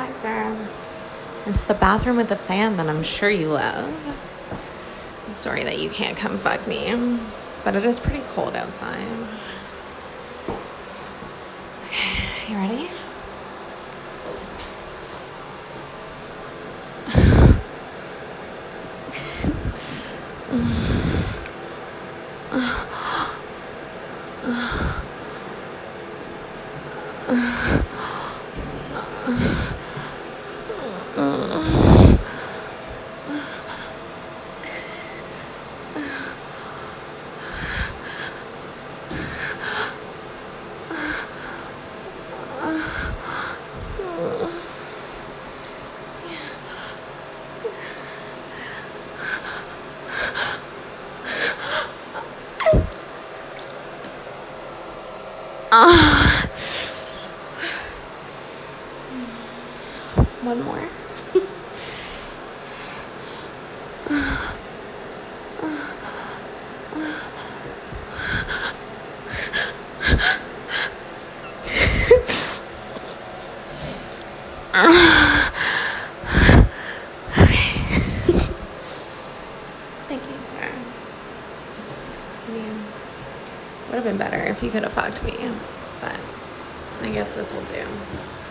Hi, sir. It's the bathroom with the fan that I'm sure you love. I'm sorry that you can't come fuck me, but it is pretty cold outside. Okay, you ready? One more. Okay. Thank you, sir. I mean, would have been better if you could have fucked me, but I guess this will do.